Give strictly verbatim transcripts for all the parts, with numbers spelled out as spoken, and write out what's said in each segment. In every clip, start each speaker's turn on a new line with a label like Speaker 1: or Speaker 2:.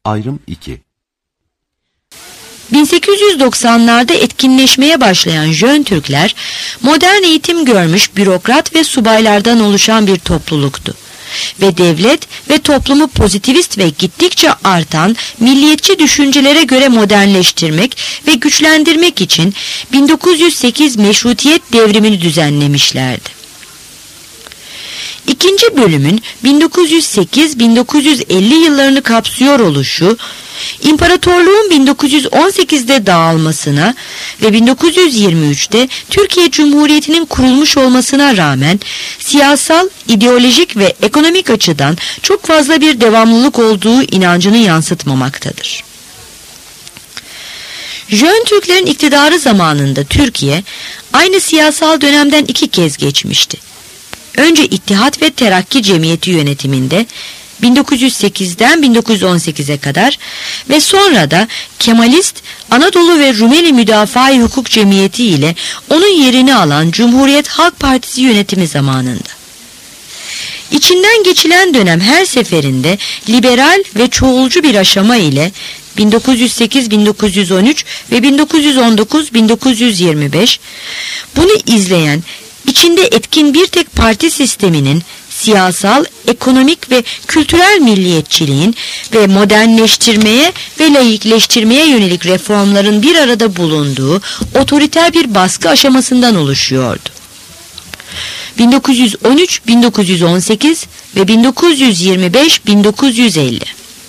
Speaker 1: Ayrım iki.
Speaker 2: bin sekiz yüz doksanlarda etkinleşmeye başlayan Jön Türkler, modern eğitim görmüş bürokrat ve subaylardan oluşan bir topluluktu. Ve devlet ve toplumu pozitivist ve gittikçe artan milliyetçi düşüncelere göre modernleştirmek ve güçlendirmek için bin dokuz yüz sekiz meşrutiyet devrimini düzenlemişlerdi. İkinci bölümün bin dokuz yüz sekiz bin dokuz yüz elli yıllarını kapsıyor oluşu, İmparatorluğun bin dokuz yüz on sekizde dağılmasına ve bin dokuz yüz yirmi üçte Türkiye Cumhuriyeti'nin kurulmuş olmasına rağmen siyasal, ideolojik ve ekonomik açıdan çok fazla bir devamlılık olduğu inancını yansıtmamaktadır. Jön Türklerin iktidarı zamanında Türkiye aynı siyasal dönemden iki kez geçmişti. Önce İttihat ve Terakki Cemiyeti yönetiminde bin dokuz yüz sekizden bin dokuz yüz on sekize kadar ve sonra da Kemalist Anadolu ve Rumeli Müdafaa-i Hukuk Cemiyeti ile onun yerini alan Cumhuriyet Halk Partisi yönetimi zamanında. İçinden geçilen dönem her seferinde liberal ve çoğulcu bir aşama ile bin dokuz yüz sekiz bin dokuz yüz on üç ve bin dokuz yüz on dokuz bin dokuz yüz yirmi beş bunu izleyen içinde etkin bir tek parti sisteminin siyasal, ekonomik ve kültürel milliyetçiliğin ve modernleştirmeye ve laikleştirmeye yönelik reformların bir arada bulunduğu otoriter bir baskı aşamasından oluşuyordu. bin dokuz yüz on üç bin dokuz yüz on sekiz ve bin dokuz yüz yirmi beş bin dokuz yüz elli.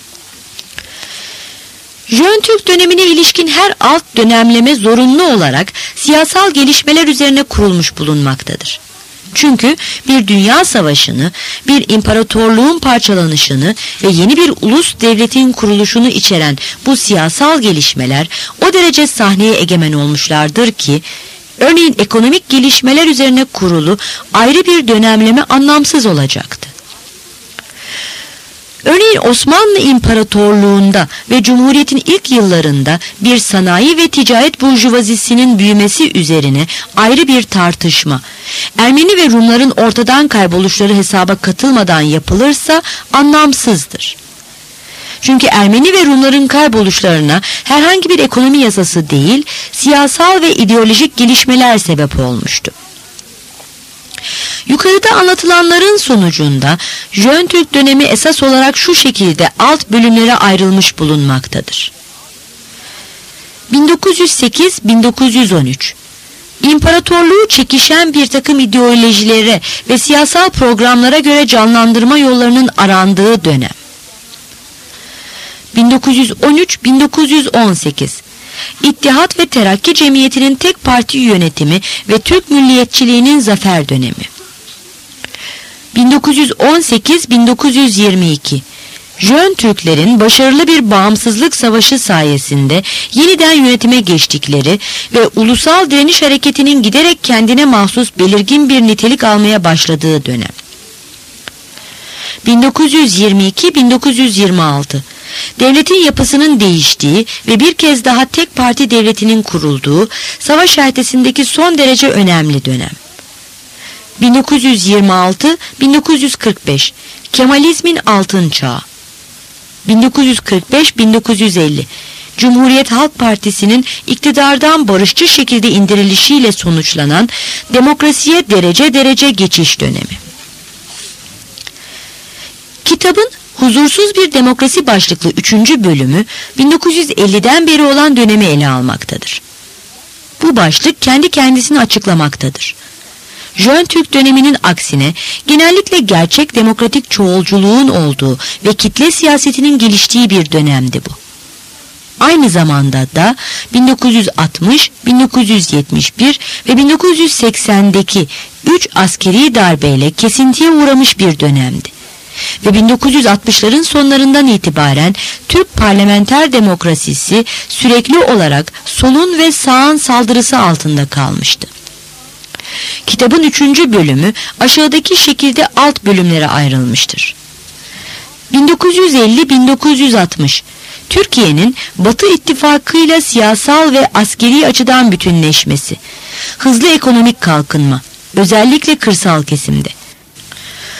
Speaker 2: Jön Türk dönemine ilişkin her alt dönemleme zorunlu olarak siyasal gelişmeler üzerine kurulmuş bulunmaktadır. Çünkü bir dünya savaşını, bir imparatorluğun parçalanışını ve yeni bir ulus devletin kuruluşunu içeren bu siyasal gelişmeler o derece sahneye egemen olmuşlardır ki, örneğin ekonomik gelişmeler üzerine kurulu ayrı bir dönemleme anlamsız olacaktı. Örneğin Osmanlı İmparatorluğu'nda ve Cumhuriyet'in ilk yıllarında bir sanayi ve ticaret burjuvazisinin büyümesi üzerine ayrı bir tartışma, Ermeni ve Rumların ortadan kayboluşları hesaba katılmadan yapılırsa anlamsızdır. Çünkü Ermeni ve Rumların kayboluşlarına herhangi bir ekonomi yasası değil, siyasal ve ideolojik gelişmeler sebep olmuştu. Yukarıda anlatılanların sonucunda Jön Türk dönemi esas olarak şu şekilde alt bölümlere ayrılmış bulunmaktadır. bin dokuz yüz sekiz bin dokuz yüz on üç İmparatorluğu çekişen bir takım ideolojilere ve siyasal programlara göre canlandırma yollarının arandığı dönem. bin dokuz yüz on üç bin dokuz yüz on sekiz İttihat ve Terakki Cemiyeti'nin tek parti yönetimi ve Türk milliyetçiliğinin zafer dönemi. bin dokuz yüz on sekiz bin dokuz yüz yirmi iki Jön Türklerin başarılı bir bağımsızlık savaşı sayesinde yeniden yönetime geçtikleri ve ulusal direniş hareketinin giderek kendine mahsus belirgin bir nitelik almaya başladığı dönem. bin dokuz yüz yirmi iki bin dokuz yüz yirmi altı Devletin yapısının değiştiği ve bir kez daha tek parti devletinin kurulduğu savaş ertesindeki son derece önemli dönem. bin dokuz yüz yirmi altı bin dokuz yüz kırk beş Kemalizmin altın çağı. bin dokuz yüz kırk beş bin dokuz yüz elli Cumhuriyet Halk Partisi'nin iktidardan barışçı şekilde indirilişiyle sonuçlanan demokrasiye derece derece geçiş dönemi. Kitabın Huzursuz Bir Demokrasi başlıklı üçüncü bölümü bin dokuz yüz elliden beri olan dönemi ele almaktadır. Bu başlık kendi kendisini açıklamaktadır. Jön Türk döneminin aksine genellikle gerçek demokratik çoğulculuğun olduğu ve kitle siyasetinin geliştiği bir dönemdi bu. Aynı zamanda da bin dokuz yüz altmış, bin dokuz yüz yetmiş bir ve bin dokuz yüz seksendeki üç askeri darbeyle kesintiye uğramış bir dönemdi. Ve bin dokuz yüz altmışların sonlarından itibaren Türk parlamenter demokrasisi sürekli olarak solun ve sağın saldırısı altında kalmıştı. Kitabın üçüncü bölümü aşağıdaki şekilde alt bölümlere ayrılmıştır. bin dokuz yüz elli bin dokuz yüz altmış Türkiye'nin Batı ittifakıyla siyasal ve askeri açıdan bütünleşmesi, hızlı ekonomik kalkınma, özellikle kırsal kesimde.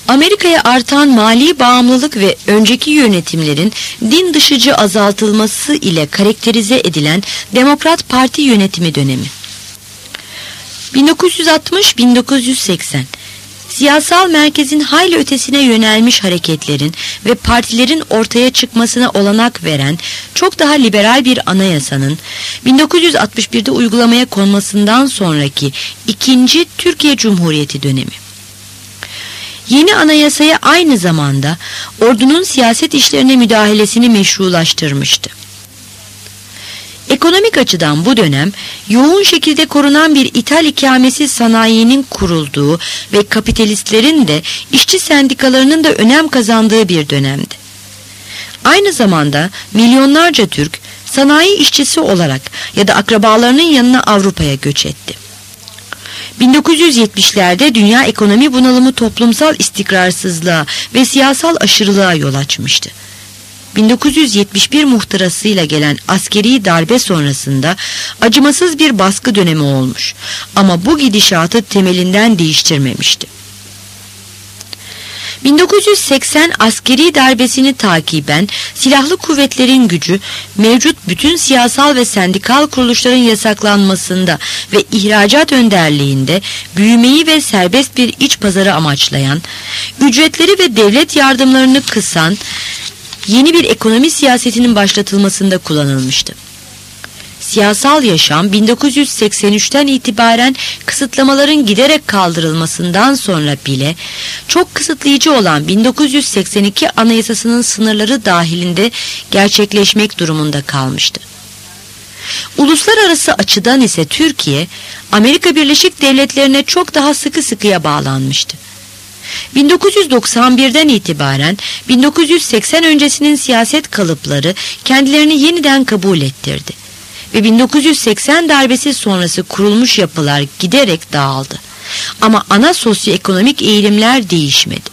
Speaker 2: Amerika'ya artan mali bağımlılık ve önceki yönetimlerin din dışıcı azaltılması ile karakterize edilen Demokrat Parti yönetimi dönemi. bin dokuz yüz altmış - bin dokuz yüz seksen siyasal merkezin hayli ötesine yönelmiş hareketlerin ve partilerin ortaya çıkmasına olanak veren çok daha liberal bir anayasanın bin dokuz yüz altmış birde uygulamaya konmasından sonraki ikinci Türkiye Cumhuriyeti dönemi. Yeni anayasaya aynı zamanda ordunun siyaset işlerine müdahalesini meşrulaştırmıştı. Ekonomik açıdan bu dönem yoğun şekilde korunan bir ithal ikamesi sanayinin kurulduğu ve kapitalistlerin de işçi sendikalarının da önem kazandığı bir dönemdi. Aynı zamanda milyonlarca Türk sanayi işçisi olarak ya da akrabalarının yanına Avrupa'ya göç etti. bin dokuz yüz yetmişlerde dünya ekonomi bunalımı toplumsal istikrarsızlığa ve siyasal aşırılığa yol açmıştı. bin dokuz yüz yetmiş bir muhtırasıyla gelen askeri darbe sonrasında acımasız bir baskı dönemi olmuş ama bu gidişatı temelinden değiştirmemişti. bin dokuz yüz seksen askeri darbesini takiben silahlı kuvvetlerin gücü mevcut bütün siyasal ve sendikal kuruluşların yasaklanmasında ve ihracat önderliğinde büyümeyi ve serbest bir iç pazarı amaçlayan, ücretleri ve devlet yardımlarını kısan yeni bir ekonomi siyasetinin başlatılmasında kullanılmıştı. Siyasal yaşam bin dokuz yüz seksen üçten itibaren kısıtlamaların giderek kaldırılmasından sonra bile çok kısıtlayıcı olan bin dokuz yüz seksen iki Anayasası'nın sınırları dahilinde gerçekleşmek durumunda kalmıştı. Uluslararası açıdan ise Türkiye, Amerika Birleşik Devletleri'ne çok daha sıkı sıkıya bağlanmıştı. bin dokuz yüz doksan birden itibaren bin dokuz yüz seksen öncesinin siyaset kalıpları kendilerini yeniden kabul ettirdi. Ve bin dokuz yüz seksen darbesi sonrası kurulmuş yapılar giderek dağıldı. Ama ana sosyoekonomik eğilimler değişmedi.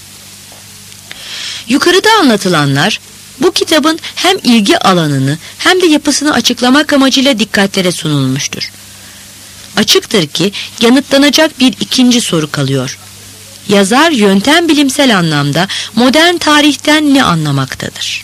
Speaker 2: Yukarıda anlatılanlar bu kitabın hem ilgi alanını hem de yapısını açıklamak amacıyla dikkatlere sunulmuştur. Açıktır ki yanıtlanacak bir ikinci soru kalıyor. Yazar yöntem bilimsel anlamda modern tarihten ne anlamaktadır?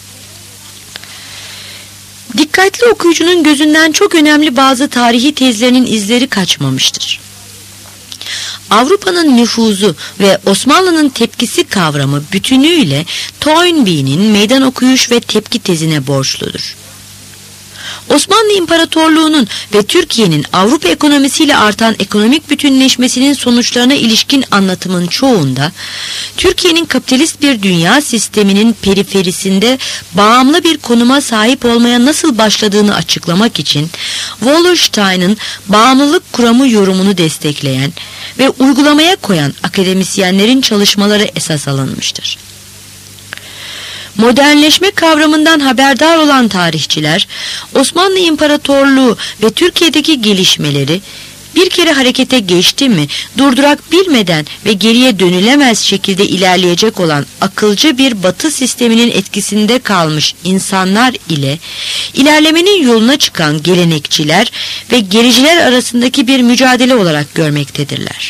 Speaker 2: Dikkatli okuyucunun gözünden çok önemli bazı tarihi tezlerinin izleri kaçmamıştır. Avrupa'nın nüfuzu ve Osmanlı'nın tepkisi kavramı bütünüyle Toynbee'nin meydan okuyuş ve tepki tezine borçludur. Osmanlı İmparatorluğu'nun ve Türkiye'nin Avrupa ekonomisiyle artan ekonomik bütünleşmesinin sonuçlarına ilişkin anlatımın çoğunda, Türkiye'nin kapitalist bir dünya sisteminin periferisinde bağımlı bir konuma sahip olmaya nasıl başladığını açıklamak için Wallerstein'ın bağımlılık kuramı yorumunu destekleyen ve uygulamaya koyan akademisyenlerin çalışmaları esas alınmıştır. Modernleşme kavramından haberdar olan tarihçiler, Osmanlı İmparatorluğu ve Türkiye'deki gelişmeleri bir kere harekete geçti mi, durdurak bilmeden ve geriye dönülemez şekilde ilerleyecek olan akılcı bir batı sisteminin etkisinde kalmış insanlar ile ilerlemenin yoluna çıkan gelenekçiler ve gericiler arasındaki bir mücadele olarak görmektedirler.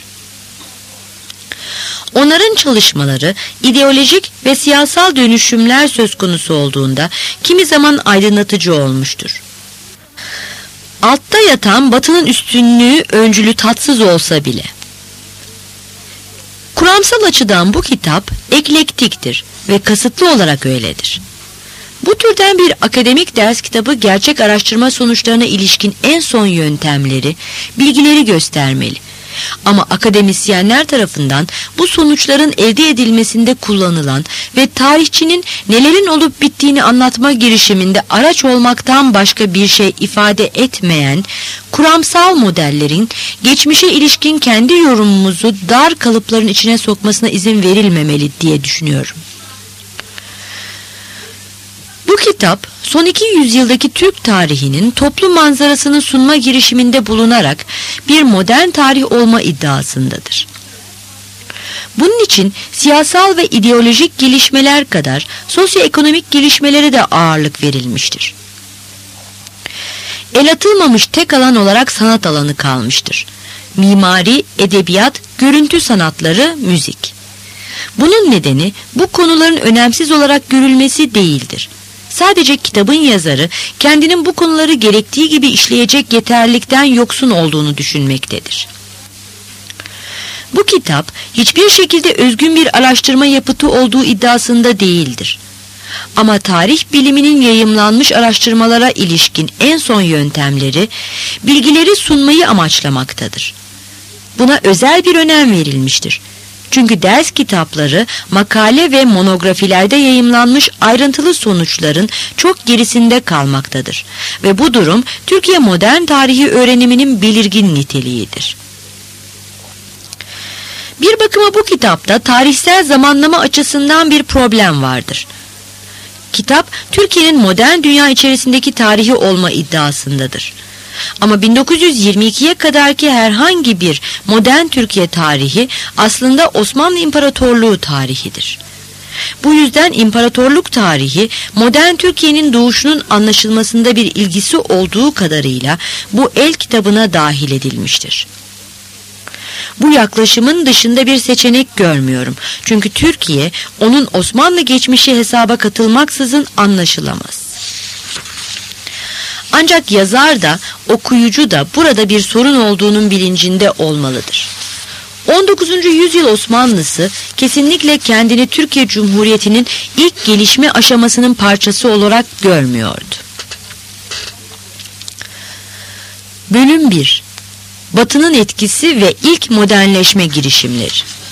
Speaker 2: Onların çalışmaları ideolojik ve siyasal dönüşümler söz konusu olduğunda kimi zaman aydınlatıcı olmuştur. Altta yatan Batı'nın üstünlüğü öncülü tatsız olsa bile. Kuramsal açıdan bu kitap eklektiktir ve kasıtlı olarak öyledir. Bu türden bir akademik ders kitabı gerçek araştırma sonuçlarına ilişkin en son yöntemleri, bilgileri göstermeli. Ama akademisyenler tarafından bu sonuçların elde edilmesinde kullanılan ve tarihçinin nelerin olup bittiğini anlatma girişiminde araç olmaktan başka bir şey ifade etmeyen kuramsal modellerin geçmişe ilişkin kendi yorumumuzu dar kalıpların içine sokmasına izin verilmemeli diye düşünüyorum. Bu kitap son iki yüzyıldaki Türk tarihinin toplu manzarasını sunma girişiminde bulunarak bir modern tarih olma iddiasındadır. Bunun için siyasal ve ideolojik gelişmeler kadar sosyoekonomik gelişmelere de ağırlık verilmiştir. El atılmamış tek alan olarak sanat alanı kalmıştır. Mimari, edebiyat, görüntü sanatları, müzik. Bunun nedeni bu konuların önemsiz olarak görülmesi değildir. Sadece kitabın yazarı kendinin bu konuları gerektiği gibi işleyecek yeterlilikten yoksun olduğunu düşünmektedir. Bu kitap hiçbir şekilde özgün bir araştırma yapıtı olduğu iddiasında değildir. Ama tarih biliminin yayımlanmış araştırmalara ilişkin en son yöntemleri, bilgileri sunmayı amaçlamaktadır. Buna özel bir önem verilmiştir. Çünkü ders kitapları, makale ve monografilerde yayımlanmış ayrıntılı sonuçların çok gerisinde kalmaktadır. Ve bu durum Türkiye modern tarihi öğreniminin belirgin niteliğidir. Bir bakıma bu kitapta tarihsel zamanlama açısından bir problem vardır. Kitap, Türkiye'nin modern dünya içerisindeki tarihi olma iddiasındadır. Ama bin dokuz yüz yirmi ikiye kadarki herhangi bir modern Türkiye tarihi aslında Osmanlı İmparatorluğu tarihidir. Bu yüzden imparatorluk tarihi modern Türkiye'nin doğuşunun anlaşılmasında bir ilgisi olduğu kadarıyla bu el kitabına dahil edilmiştir. Bu yaklaşımın dışında bir seçenek görmüyorum. Çünkü Türkiye onun Osmanlı geçmişi hesaba katılmaksızın anlaşılamaz. Ancak yazar da okuyucu da burada bir sorun olduğunun bilincinde olmalıdır. on dokuzuncu yüzyıl Osmanlısı kesinlikle kendini Türkiye Cumhuriyeti'nin ilk gelişme aşamasının parçası olarak görmüyordu. Bölüm bir. Batı'nın etkisi ve ilk modernleşme girişimleri.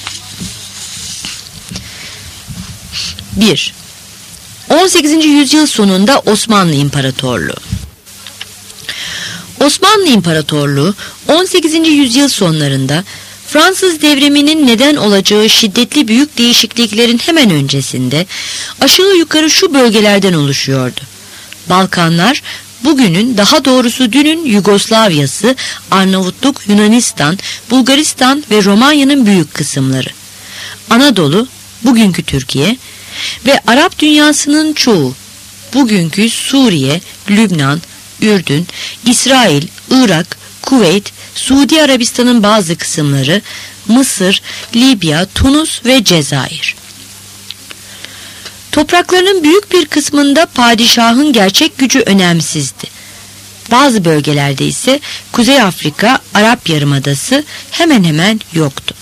Speaker 2: bir. on sekizinci yüzyıl sonunda Osmanlı İmparatorluğu. Osmanlı İmparatorluğu on sekizinci yüzyıl sonlarında Fransız devriminin neden olacağı şiddetli büyük değişikliklerin hemen öncesinde aşağı yukarı şu bölgelerden oluşuyordu. Balkanlar, bugünün, daha doğrusu dünün Yugoslavya'sı, Arnavutluk, Yunanistan, Bulgaristan ve Romanya'nın büyük kısımları, Anadolu, bugünkü Türkiye ve Arap dünyasının çoğu, bugünkü Suriye, Lübnan, Ürdün, İsrail, Irak, Kuveyt, Suudi Arabistan'ın bazı kısımları, Mısır, Libya, Tunus ve Cezayir. Topraklarının büyük bir kısmında padişahın gerçek gücü önemsizdi. Bazı bölgelerde ise Kuzey Afrika, Arap Yarımadası hemen hemen yoktu.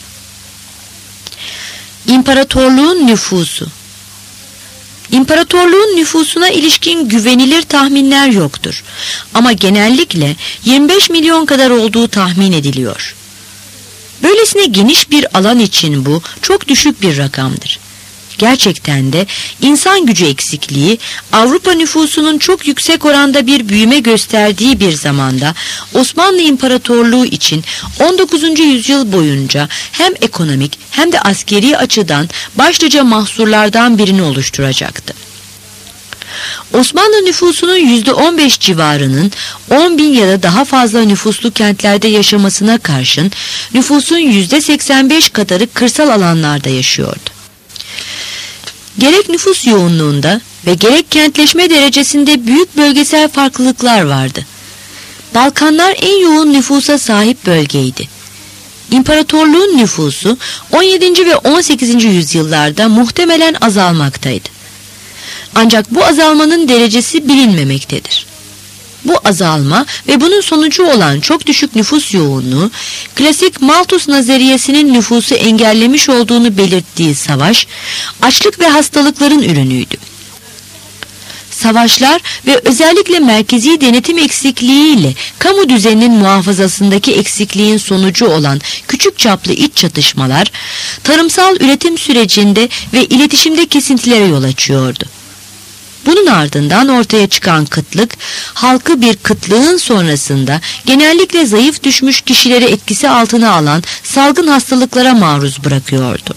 Speaker 2: İmparatorluğun nüfusu. İmparatorluğun nüfusuna ilişkin güvenilir tahminler yoktur. Ama genellikle yirmi beş milyon kadar olduğu tahmin ediliyor. Böylesine geniş bir alan için bu çok düşük bir rakamdır. Gerçekten de insan gücü eksikliği Avrupa nüfusunun çok yüksek oranda bir büyüme gösterdiği bir zamanda Osmanlı İmparatorluğu için on dokuzuncu yüzyıl boyunca hem ekonomik hem de askeri açıdan başlıca mahsurlardan birini oluşturacaktı. Osmanlı nüfusunun yüzde on beş civarının on bin ya da daha fazla nüfuslu kentlerde yaşamasına karşın nüfusun yüzde seksen beş kadarı kırsal alanlarda yaşıyordu. Gerek nüfus yoğunluğunda ve gerek kentleşme derecesinde büyük bölgesel farklılıklar vardı. Balkanlar en yoğun nüfusa sahip bölgeydi. İmparatorluğun nüfusu on yedinci ve on sekizinci yüzyıllarda muhtemelen azalmaktaydı. Ancak bu azalmanın derecesi bilinmemektedir. Bu azalma ve bunun sonucu olan çok düşük nüfus yoğunluğu, klasik Malthus nazariyesinin nüfusu engellemiş olduğunu belirttiği savaş, açlık ve hastalıkların ürünüydü. Savaşlar ve özellikle merkezi denetim eksikliğiyle kamu düzeninin muhafazasındaki eksikliğin sonucu olan küçük çaplı iç çatışmalar, tarımsal üretim sürecinde ve iletişimde kesintilere yol açıyordu. Bunun ardından ortaya çıkan kıtlık, halkı bir kıtlığın sonrasında genellikle zayıf düşmüş kişileri etkisi altına alan salgın hastalıklara maruz bırakıyordu.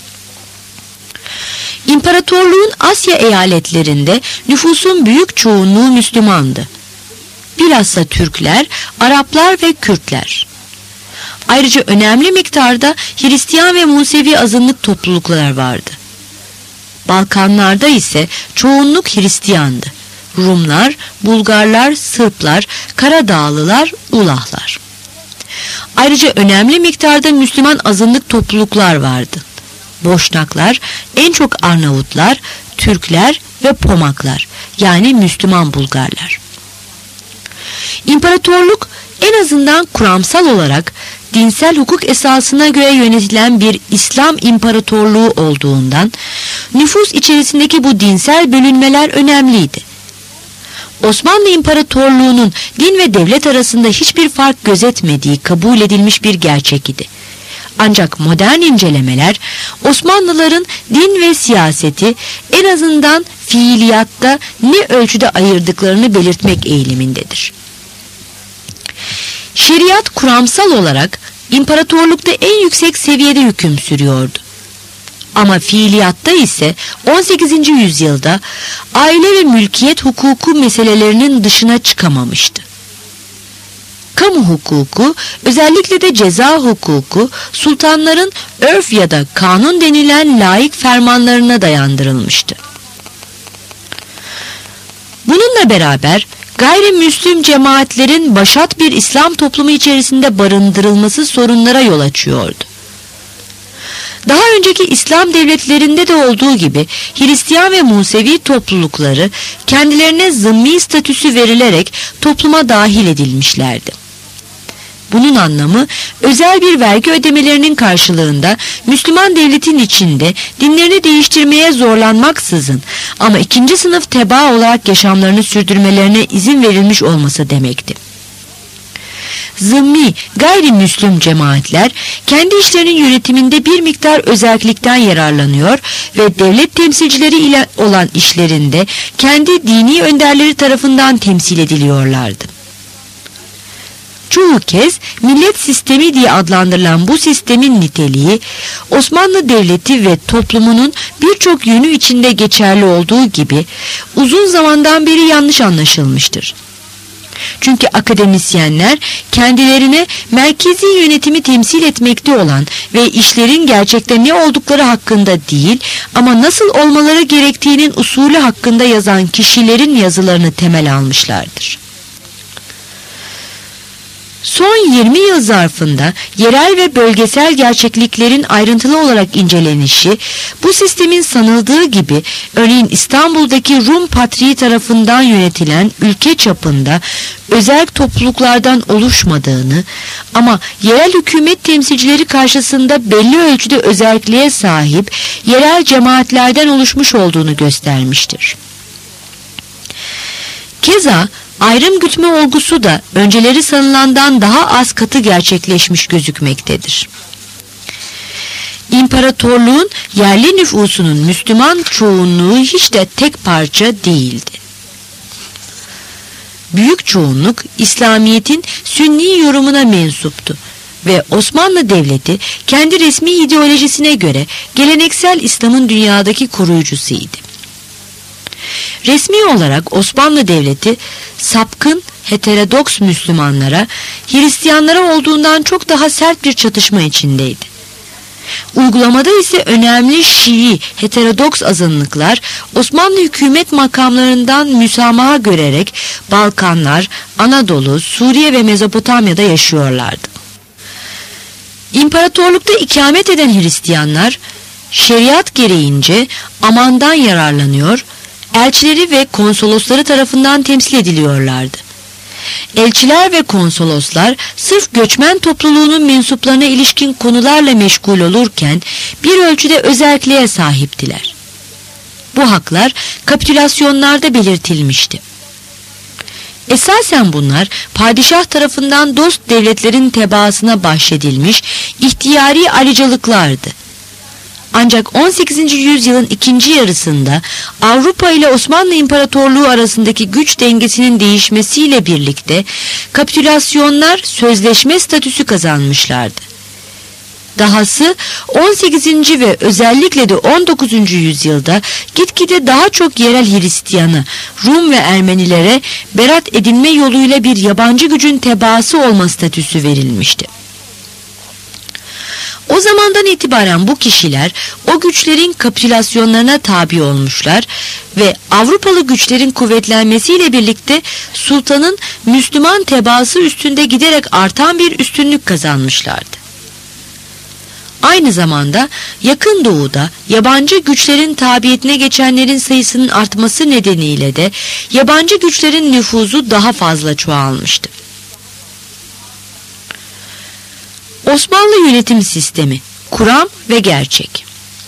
Speaker 2: İmparatorluğun Asya eyaletlerinde nüfusun büyük çoğunluğu Müslümandı. Bilhassa Türkler, Araplar ve Kürtler. Ayrıca önemli miktarda Hristiyan ve Musevi azınlık topluluklar vardı. Balkanlarda ise çoğunluk Hristiyandı. Rumlar, Bulgarlar, Sırplar, Karadağlılar, Ulahlar. Ayrıca önemli miktarda Müslüman azınlık topluluklar vardı. Boşnaklar, en çok Arnavutlar, Türkler ve Pomaklar, yani Müslüman Bulgarlar. İmparatorluk en azından kuramsal olarak dinsel hukuk esasına göre yönetilen bir İslam imparatorluğu olduğundan nüfus içerisindeki bu dinsel bölünmeler önemliydi. Osmanlı İmparatorluğu'nun din ve devlet arasında hiçbir fark gözetmediği kabul edilmiş bir gerçek idi. Ancak modern incelemeler Osmanlıların din ve siyaseti en azından fiiliyatta ne ölçüde ayırdıklarını belirtmek eğilimindedir. Şeriat kuramsal olarak imparatorlukta en yüksek seviyede hüküm sürüyordu. Ama fiiliyatta ise on sekizinci yüzyılda aile ve mülkiyet hukuku meselelerinin dışına çıkamamıştı. Kamu hukuku, özellikle de ceza hukuku, sultanların örf ya da kanun denilen laik fermanlarına dayandırılmıştı. Bununla beraber gayrimüslim cemaatlerin başat bir İslam toplumu içerisinde barındırılması sorunlara yol açıyordu. Daha önceki İslam devletlerinde de olduğu gibi Hristiyan ve Musevi toplulukları kendilerine zımmi statüsü verilerek topluma dahil edilmişlerdi. Bunun anlamı özel bir vergi ödemelerinin karşılığında Müslüman devletin içinde dinlerini değiştirmeye zorlanmaksızın ama ikinci sınıf tebaa olarak yaşamlarını sürdürmelerine izin verilmiş olması demekti. Zımmi, gayrimüslim cemaatler kendi işlerinin yönetiminde bir miktar özerklikten yararlanıyor ve devlet temsilcileri ile olan işlerinde kendi dini önderleri tarafından temsil ediliyorlardı. Çoğu kez millet sistemi diye adlandırılan bu sistemin niteliği Osmanlı Devleti ve toplumunun birçok yönü içinde geçerli olduğu gibi uzun zamandan beri yanlış anlaşılmıştır. Çünkü akademisyenler kendilerine merkezi yönetimi temsil etmekte olan ve işlerin gerçekte ne oldukları hakkında değil ama nasıl olmaları gerektiğinin usulü hakkında yazan kişilerin yazılarını temel almışlardır. Son yirmi yıl zarfında yerel ve bölgesel gerçekliklerin ayrıntılı olarak incelenişi, bu sistemin sanıldığı gibi örneğin İstanbul'daki Rum Patriği tarafından yönetilen ülke çapında özel topluluklardan oluşmadığını ama yerel hükümet temsilcileri karşısında belli ölçüde özelliğe sahip yerel cemaatlerden oluşmuş olduğunu göstermiştir. Keza ayrım gütme olgusu da önceleri sanılandan daha az katı gerçekleşmiş gözükmektedir. İmparatorluğun yerli nüfusunun Müslüman çoğunluğu hiç de tek parça değildi. Büyük çoğunluk İslamiyet'in Sünni yorumuna mensuptu ve Osmanlı Devleti kendi resmi ideolojisine göre geleneksel İslam'ın dünyadaki koruyucusuydu. Resmi olarak Osmanlı Devleti sapkın heterodoks Müslümanlara, Hristiyanlara olduğundan çok daha sert bir çatışma içindeydi. Uygulamada ise önemli Şii heterodoks azınlıklar Osmanlı hükümet makamlarından müsamaha görerek Balkanlar, Anadolu, Suriye ve Mezopotamya'da yaşıyorlardı. İmparatorlukta ikamet eden Hristiyanlar şeriat gereğince amandan yararlanıyor, elçileri ve konsolosları tarafından temsil ediliyorlardı. Elçiler ve konsoloslar sırf göçmen topluluğunun mensuplarına ilişkin konularla meşgul olurken bir ölçüde özerkliğe sahiptiler. Bu haklar kapitülasyonlarda belirtilmişti. Esasen bunlar padişah tarafından dost devletlerin tebaasına bahşedilmiş ihtiyari ayrıcalıklardı. Ancak on sekizinci yüzyılın ikinci yarısında Avrupa ile Osmanlı İmparatorluğu arasındaki güç dengesinin değişmesiyle birlikte kapitülasyonlar sözleşme statüsü kazanmışlardı. Dahası on sekizinci ve özellikle de on dokuzuncu yüzyılda gitgide daha çok yerel Hristiyanı, Rum ve Ermenilere berat edinme yoluyla bir yabancı gücün tebaası olma statüsü verilmişti. O zamandan itibaren bu kişiler o güçlerin kapitülasyonlarına tabi olmuşlar ve Avrupalı güçlerin kuvvetlenmesiyle birlikte sultanın Müslüman tebaası üstünde giderek artan bir üstünlük kazanmışlardı. aynı zamanda yakın doğuda yabancı güçlerin tabiyetine geçenlerin sayısının artması nedeniyle de yabancı güçlerin nüfuzu daha fazla çoğalmıştı. Osmanlı yönetim sistemi, kuram ve gerçek.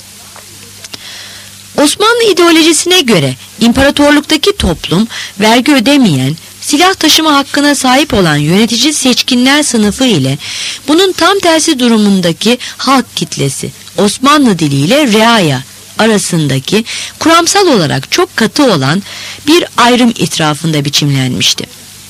Speaker 2: Osmanlı ideolojisine göre imparatorluktaki toplum vergi ödemeyen, silah taşıma hakkına sahip olan yönetici seçkinler sınıfı ile bunun tam tersi durumundaki halk kitlesi, Osmanlı diliyle reaya arasındaki kuramsal olarak çok katı olan bir ayrım etrafında biçimlenmişti.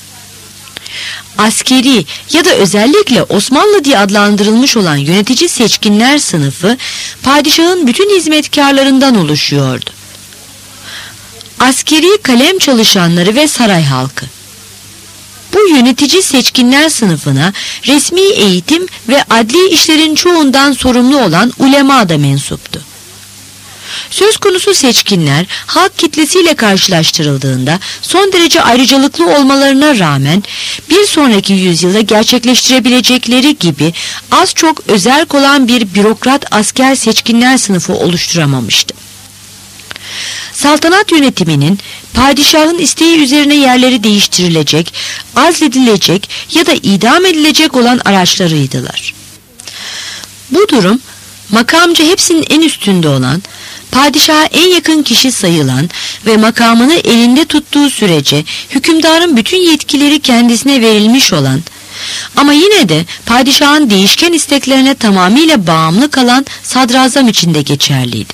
Speaker 2: Askeri ya da özellikle Osmanlı diye adlandırılmış olan yönetici seçkinler sınıfı padişahın bütün hizmetkarlarından oluşuyordu. Askeri kalem çalışanları ve saray halkı. Bu yönetici seçkinler sınıfına resmi eğitim ve adli işlerin çoğundan sorumlu olan ulema da mensuptu. Söz konusu seçkinler halk kitlesiyle karşılaştırıldığında son derece ayrıcalıklı olmalarına rağmen bir sonraki yüzyılda gerçekleştirebilecekleri gibi az çok özerk olan bir bürokrat asker seçkinler sınıfı oluşturamamıştı. Saltanat yönetiminin padişahın isteği üzerine yerleri değiştirilecek, azledilecek ya da idam edilecek olan araçlarıydılar. Bu durum makamca hepsinin en üstünde olan, padişaha en yakın kişi sayılan ve makamını elinde tuttuğu sürece hükümdarın bütün yetkileri kendisine verilmiş olan ama yine de padişahın değişken isteklerine tamamıyla bağımlı kalan sadrazam için de geçerliydi.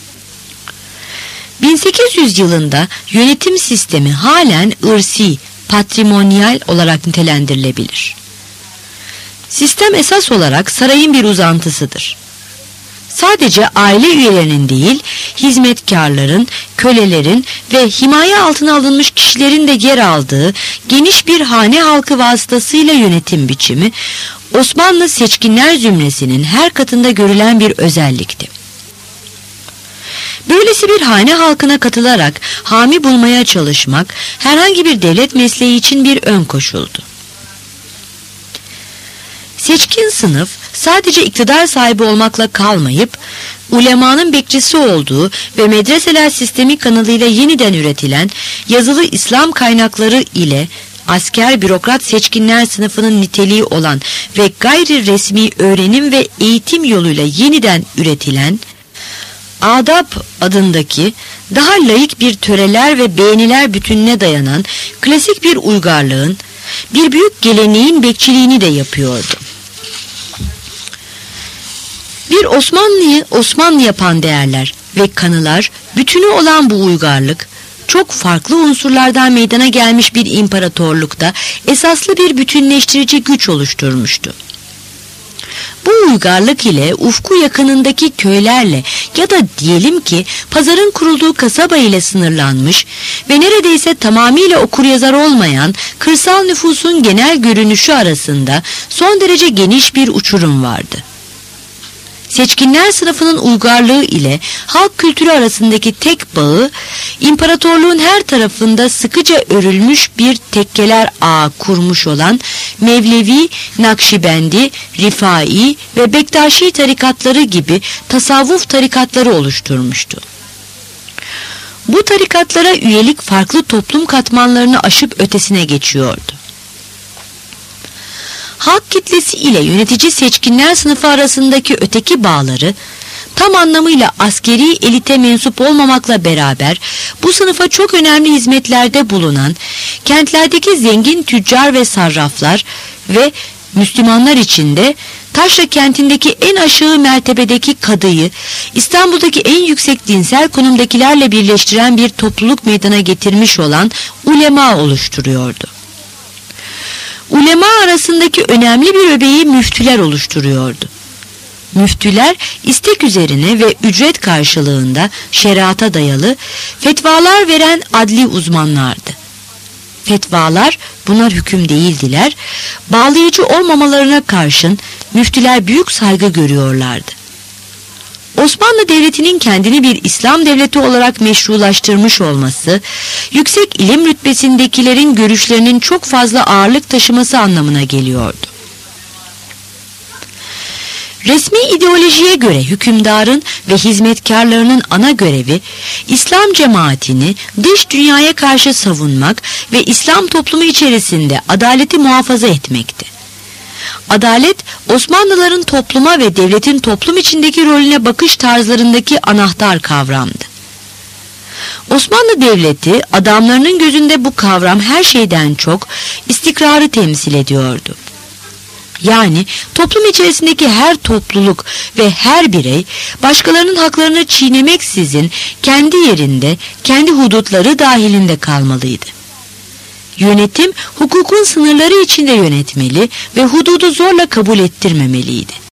Speaker 2: bin sekiz yüz yılında yönetim sistemi halen ırsi, patrimonyal olarak nitelendirilebilir. Sistem esas olarak sarayın bir uzantısıdır. Sadece aile üyelerinin değil, hizmetkarların, kölelerin ve himaye altına alınmış kişilerin de yer aldığı geniş bir hane halkı vasıtasıyla yönetim biçimi, Osmanlı seçkinler zümresinin her katında görülen bir özellikti. Böylesi bir hane halkına katılarak hami bulmaya çalışmak herhangi bir devlet mesleği için bir ön koşuldu. Seçkin sınıf sadece iktidar sahibi olmakla kalmayıp ulemanın bekçisi olduğu ve medreseler sistemi kanalıyla yeniden üretilen yazılı İslam kaynakları ile asker bürokrat seçkinler sınıfının niteliği olan ve gayri resmi öğrenim ve eğitim yoluyla yeniden üretilen adab adındaki daha laik bir töreler ve beğeniler bütününe dayanan klasik bir uygarlığın, bir büyük geleneğin bekçiliğini de yapıyordu. Bir Osmanlı'yı Osmanlı yapan değerler ve kanılar bütünü olan bu uygarlık, çok farklı unsurlardan meydana gelmiş bir imparatorlukta esaslı bir bütünleştirici güç oluşturmuştu. Bu uygarlık ile ufku yakınındaki köylerle ya da diyelim ki pazarın kurulduğu kasaba ile sınırlanmış ve neredeyse tamamıyla okuryazar olmayan kırsal nüfusun genel görünüşü arasında son derece geniş bir uçurum vardı. Seçkinler sınıfının uygarlığı ile halk kültürü arasındaki tek bağı, imparatorluğun her tarafında sıkıca örülmüş bir tekkeler ağı kurmuş olan Mevlevi, Nakşibendi, Rifai ve Bektaşi tarikatları gibi tasavvuf tarikatları oluşturmuştu. Bu tarikatlara üyelik farklı toplum katmanlarını aşıp ötesine geçiyordu. Halk kitlesi ile yönetici seçkinler sınıfı arasındaki öteki bağları tam anlamıyla askeri elite mensup olmamakla beraber bu sınıfa çok önemli hizmetlerde bulunan kentlerdeki zengin tüccar ve sarraflar ve Müslümanlar içinde Taşra kentindeki en aşağı mertebedeki kadıyı İstanbul'daki en yüksek dinsel konumdakilerle birleştiren bir topluluk meydana getirmiş olan ulema oluşturuyordu. Ulema arasındaki önemli bir öbeği müftüler oluşturuyordu. Müftüler istek üzerine ve ücret karşılığında şeriata dayalı fetvalar veren adli uzmanlardı. Fetvalar bunlar hüküm değildiler, bağlayıcı olmamalarına karşın müftüler büyük saygı görüyorlardı. Osmanlı Devleti'nin kendini bir İslam devleti olarak meşrulaştırmış olması, yüksek ilim rütbesindekilerin görüşlerinin çok fazla ağırlık taşıması anlamına geliyordu. Resmi ideolojiye göre hükümdarın ve hizmetkarlarının ana görevi İslam cemaatini dış dünyaya karşı savunmak ve İslam toplumu içerisinde adaleti muhafaza etmekti. Adalet, Osmanlıların topluma ve devletin toplum içindeki rolüne bakış tarzlarındaki anahtar kavramdı. Osmanlı Devleti adamlarının gözünde bu kavram her şeyden çok istikrarı temsil ediyordu. Yani toplum içerisindeki her topluluk ve her birey başkalarının haklarını çiğnemeksizin kendi yerinde, kendi hudutları dahilinde kalmalıydı. Yönetim hukukun sınırları içinde yönetmeli ve hududu zorla kabul ettirmemeliydi.